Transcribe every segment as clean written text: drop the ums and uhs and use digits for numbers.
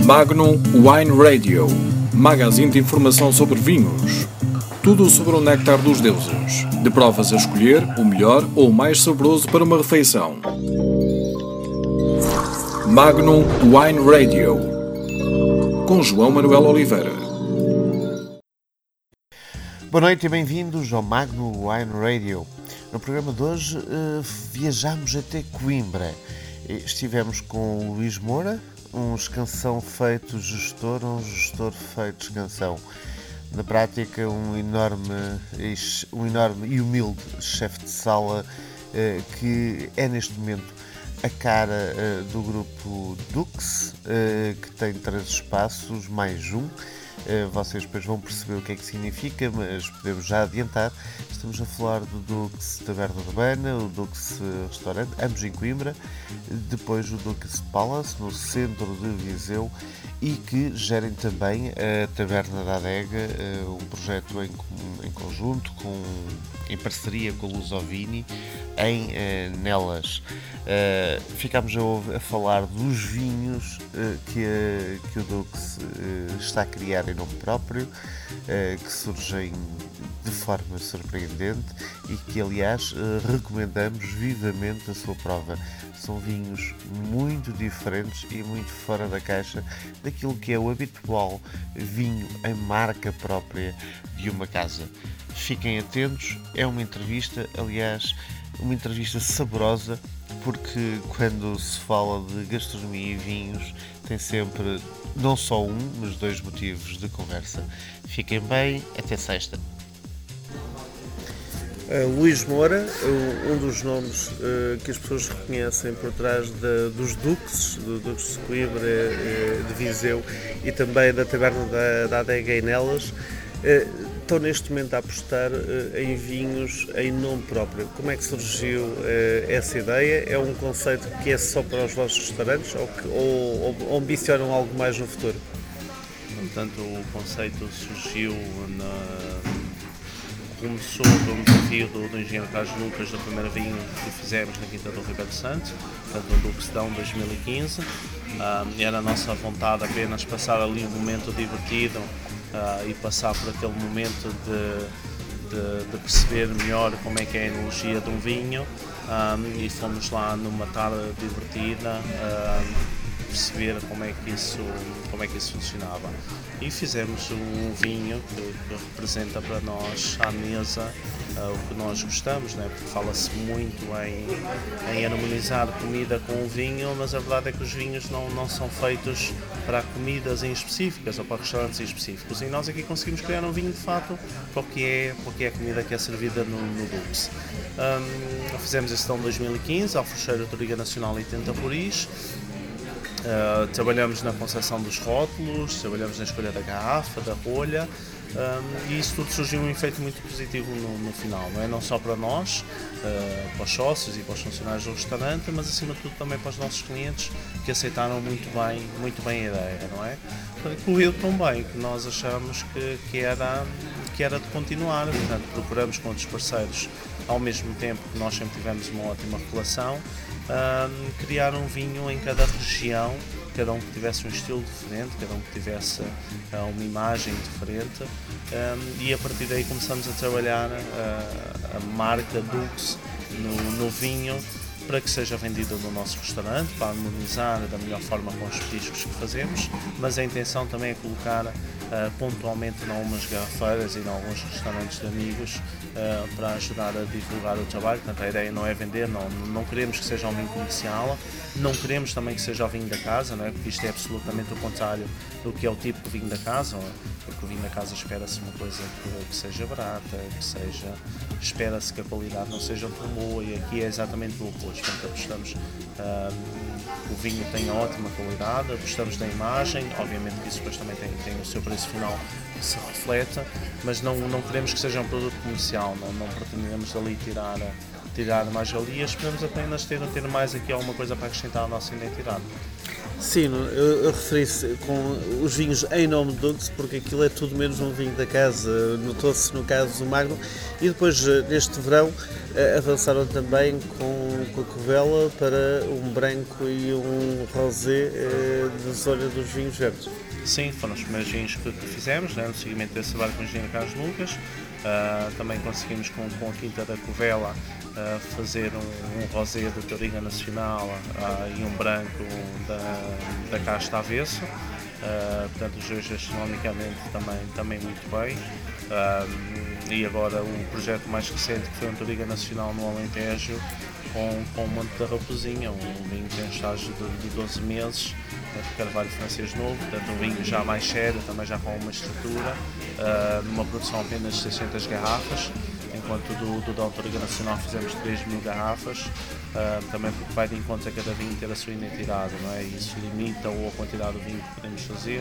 Magnum Wine Radio, magazine de informação sobre vinhos. Tudo sobre o néctar dos deuses. De provas a escolher, o melhor ou o mais saboroso para uma refeição. Magnum Wine Radio, com João Manuel Oliveira. Boa noite e bem-vindos ao Magnum Wine Radio. No programa de hoje viajamos até Coimbra. Estivemos com o Luís Moura, um escansão feito gestor, um gestor feito escansão. Na prática, um enorme e humilde chefe de sala que é neste momento a cara do grupo Dux, que tem 3 espaços mais um. Vocês depois vão perceber o que é que significa, mas podemos já adiantar. Estamos a falar do Dux Taberna Urbana, o Dux Restaurante, ambos em Coimbra, depois o Dux Palace, no centro de Viseu, e que gerem também a Taberna da Adega, um projeto em conjunto, em parceria com a Lusovini, em Nelas. Ficámos a falar dos vinhos que o Dux está a criar em nome próprio, que surgem de forma surpreendente e que, aliás, recomendamos vivamente a sua prova. São vinhos muito diferentes e muito fora da caixa daquilo que é o habitual vinho em marca própria de uma casa. Fiquem atentos, é uma entrevista, aliás, uma entrevista saborosa, porque quando se fala de gastronomia e vinhos tem sempre não só um, mas 2 motivos de conversa. Fiquem bem, até sexta. Luís Moura, um dos nomes que as pessoas reconhecem por trás dos Duques, do Dux de Coimbra, de Viseu e também da Taberna da Adega em Nelas. Estão neste momento a apostar em vinhos em nome próprio. Como é que surgiu essa ideia? É um conceito que é só para os vossos restaurantes ou ambicionam algo mais no futuro? Portanto, o conceito surgiu começou do desafio do engenheiro Carlos Lucas, do primeiro vinho que fizemos na Quinta do Ribeiro Santo, portanto no Duquesdão 2015. Era a nossa vontade apenas passar ali um momento divertido e passar por aquele momento de perceber melhor como é que é a enologia de um vinho, e fomos lá numa tarde divertida perceber como é que isso funcionava, e fizemos um vinho que representa para nós à mesa o que nós gostamos, né? Porque fala-se muito em harmonizar comida com o vinho, mas a verdade é que os vinhos não são feitos para comidas em específicas ou para restaurantes em específicos, e nós aqui conseguimos criar um vinho de fato para o que é a comida que é servida no Dux. Fizemos esse em 2015 ao Fecheiro de Toriga Nacional 80 Poris. Trabalhamos na concepção dos rótulos, trabalhamos na escolha da garrafa, da rolha, e isso tudo surgiu um efeito muito positivo no final, não é? Não só para nós, para os sócios e para os funcionários do restaurante, mas acima de tudo também para os nossos clientes, que aceitaram muito bem a ideia, não é? Incluiu também que nós achamos que era de continuar, portanto procuramos com outros parceiros, ao mesmo tempo que nós sempre tivemos uma ótima relação, criar um vinho em cada região, cada um que tivesse um estilo diferente, cada um que tivesse uma imagem diferente, e a partir daí começamos a trabalhar a marca Dux no vinho para que seja vendido no nosso restaurante, para harmonizar da melhor forma com os petiscos que fazemos, mas a intenção também é colocar pontualmente em algumas garrafeiras e em alguns restaurantes de amigos, para ajudar a divulgar o trabalho. Portanto, a ideia não é vender, não queremos que seja um vinho comercial, não queremos também que seja o vinho da casa, não é? Porque isto é absolutamente o contrário do que é o tipo de vinho da casa, porque o vinho da casa espera-se uma coisa que seja barata, espera-se que a qualidade não seja tão boa, e aqui é exatamente o oposto. Portanto, apostamos, o vinho tem ótima qualidade, apostamos na imagem, obviamente que isso depois também tem o seu preço final que se reflete, mas não queremos que seja um produto comercial, não pretendemos dali tirar mais valias, esperamos apenas ter mais aqui alguma coisa para acrescentar à nossa identidade. Sim, eu referi-se com os vinhos em nome de Dux, porque aquilo é tudo menos um vinho da casa, notou-se no caso do Magnum, e depois neste verão avançaram também com a Covela para um branco e um rosé da zona dos vinhos verdes. Sim, foram os primeiros vinhos que fizemos, né, no seguimento desse trabalho com o engenheiro Carlos Lucas. Também conseguimos com a Quinta da Covela fazer um rosé da Tauriga Nacional e um branco da Casta Avesso. Portanto, os dois gastronomicamente também muito bem. E agora o projeto mais recente, que foi um Tauriga Nacional no Alentejo, com o Monte da Raposinha, um vinho que tem um estágio de 12 meses, de carvalho francês novo, portanto um vinho já mais sério, também já com uma estrutura, numa produção apenas de 600 garrafas, enquanto do Tauriga Nacional fizemos 3.000 garrafas, também porque vai de encontro a cada vinho ter a sua identidade, não é? E isso limita a quantidade do vinho que podemos fazer,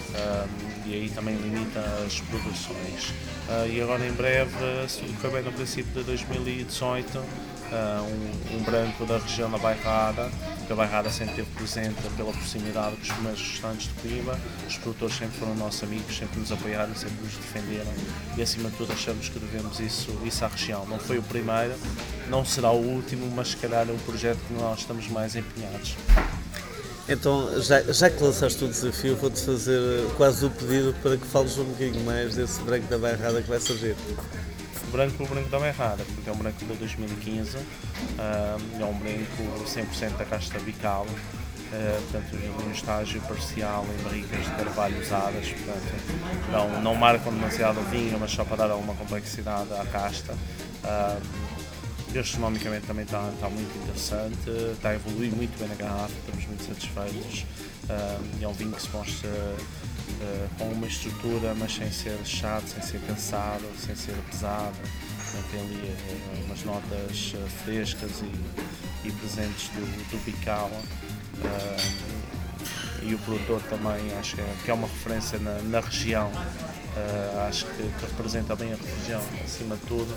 e aí também limita as produções. E agora em breve, se tudo correr bem, no princípio de 2018, um branco da região da Bairrada, que a Bairrada sempre esteve presente pela proximidade com os primeiros restaurantes de Coimbra. Os produtores sempre foram nossos amigos, sempre nos apoiaram, sempre nos defenderam e acima de tudo achamos que devemos isso à região. Não foi o primeiro, não será o último, mas se calhar é um projeto que nós estamos mais empenhados. Então, já que lançaste o desafio, vou-te fazer quase o pedido para que fales um bocadinho mais desse branco da Bairrada que vai surgir. O branco da Bairrada, porque é um branco de 2015, é um branco 100% da casta bical, portanto um estágio parcial em barricas de carvalho usadas, portanto não marcam demasiado o vinho, mas só para dar alguma complexidade à casta. Gastronomicamente também está muito interessante, está a evoluir muito bem na garrafa, estamos muito satisfeitos. É um vinho que se mostra com uma estrutura, mas sem ser chato, sem ser cansado, sem ser pesado. Tem ali umas notas frescas e presentes do bical. E o produtor também acho que é uma referência na região. Acho que representa bem a região acima de tudo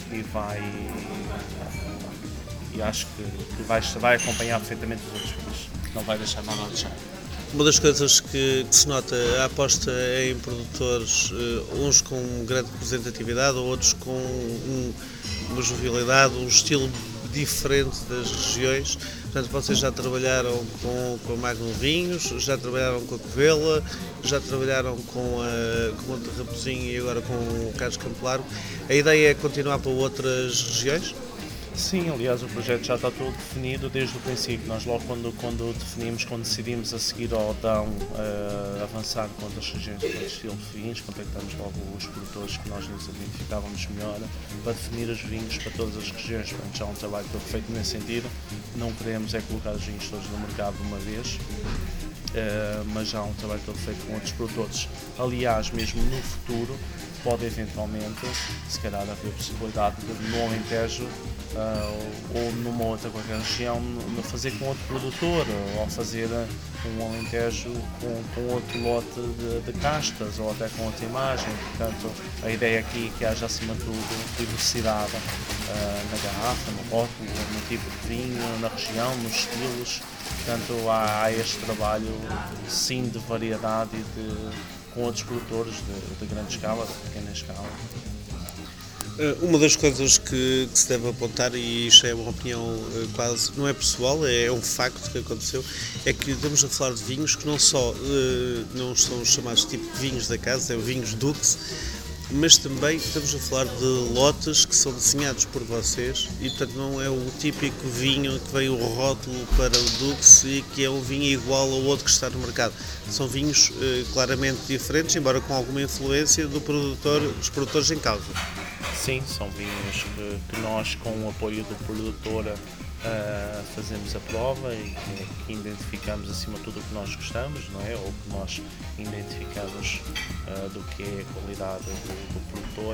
e acho que vai acompanhar perfeitamente os outros filhos, não vai deixar nada a deixar. Uma das coisas que se nota a aposta é em produtores, uns com grande representatividade, outros com uma jovialidade, um estilo diferente das regiões. Portanto, vocês já trabalharam com a Magnum Vinhos, já trabalharam com a Covela, já trabalharam com a Monte Raposinha e agora com o Carlos Campo Largo. A ideia é continuar para outras regiões? Sim, aliás o projeto já está todo definido desde o princípio. Nós logo quando decidimos a seguir ao Odão avançar com outras regiões, com outros estilos de vinhos, contactamos logo os produtores que nós nos identificávamos melhor para definir os vinhos para todas as regiões. Portanto, já há um trabalho todo feito nesse sentido. Não queremos é colocar os vinhos todos no mercado de uma vez, mas já há um trabalho todo feito com outros produtores. Aliás, mesmo no futuro, pode eventualmente, se calhar, haver possibilidade de no Alentejo ou numa outra qualquer região fazer com outro produtor ou fazer um Alentejo com outro lote de castas ou até com outra imagem. Portanto, a ideia aqui é que haja acima de tudo diversidade na garrafa, no rótulo, no tipo de vinho, na região, nos estilos. Portanto, há este trabalho sim de variedade e com outros produtores de grande escala, de pequena escala. Uma das coisas que se deve apontar, e isto é uma opinião quase, não é pessoal, é um facto que aconteceu, é que estamos a falar de vinhos que não só não são chamados tipo de vinhos da casa, é vinhos Dux, mas também estamos a falar de lotes que são desenhados por vocês e portanto não é o típico vinho que vem o rótulo para o Dux e que é um vinho igual ao outro que está no mercado. São vinhos claramente diferentes, embora com alguma influência dos produtores em causa. Sim, são vinhos que nós, com o apoio do produtor, fazemos a prova e que identificamos acima de tudo o que nós gostamos, não é? Ou que nós identificamos do que é a qualidade do produtor,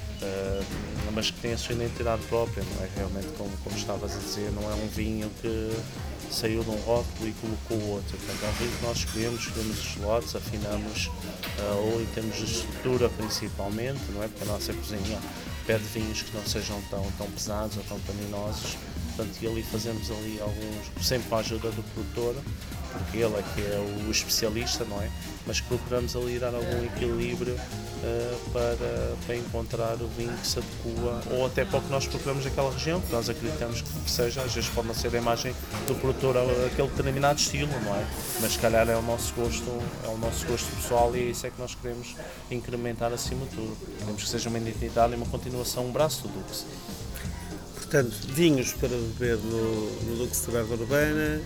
mas que tem a sua identidade própria, não é? Realmente, como estavas a dizer, não é um vinho que saiu de um rótulo e colocou outro. Portanto, é um vinho que nós escolhemos os lotes, afinamos, ou em termos de estrutura principalmente, não é? Porque a nossa cozinha pede vinhos que não sejam tão pesados ou tão taninosos. Portanto, e ali fazemos alguns, sempre com a ajuda do produtor, porque ele é que é o especialista, não é? Mas procuramos ali dar algum equilíbrio para encontrar o vinho que se adequa, ou até para o que nós procuramos naquela região, que nós acreditamos que seja, às vezes pode não ser a imagem do produtor aquele determinado estilo, não é? Mas se calhar é o nosso gosto pessoal, e é isso é que nós queremos incrementar acima de tudo. Queremos que seja uma identidade e uma continuação, um braço do Dux. Portanto, vinhos para beber no Dux Taberna Urbana,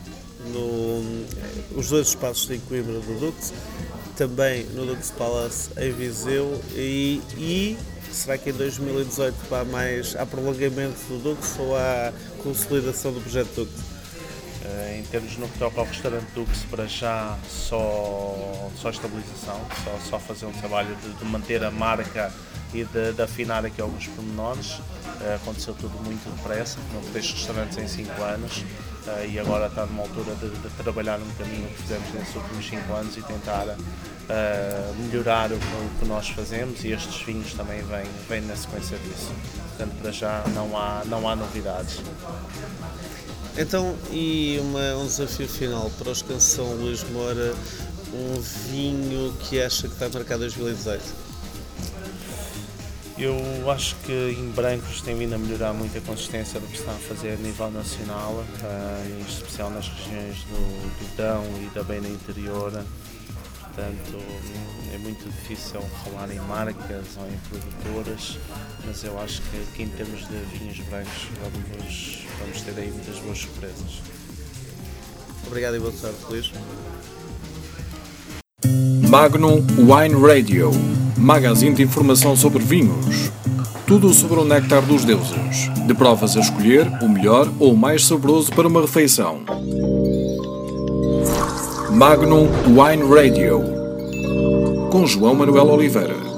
os dois espaços de Coimbra do Dux, também no Dux Palace em Viseu, e será que em 2018 há prolongamento do Dux ou há consolidação do projeto Dux? Em termos no que toca ao restaurante Dux, para já só estabilização, só fazer um trabalho de manter a marca e de afinar aqui alguns pormenores. Aconteceu tudo muito depressa, não 3 restaurantes em 5 anos, e agora está numa altura de trabalhar no caminho que fizemos nesses últimos 5 anos e tentar melhorar o que nós fazemos, e estes vinhos também vêm na sequência disso. Portanto, para já não há novidades. Então, e um desafio final para os Canção Luís Moura, um vinho que acha que vai marcar 2018? Eu acho que em brancos tem vindo a melhorar muito a consistência do que se está a fazer a nível nacional, em especial nas regiões do Dão e da Beira Interior. Portanto, é muito difícil falar em marcas ou em produtoras, mas eu acho que em termos de vinhos brancos vamos ter aí muitas boas surpresas. Obrigado e boa tarde, Luís. Magnum Wine Radio, magazine de informação sobre vinhos. Tudo sobre o néctar dos deuses. De provas a escolher, o melhor ou o mais saboroso para uma refeição. Magnum Wine Radio, com João Manuel Oliveira.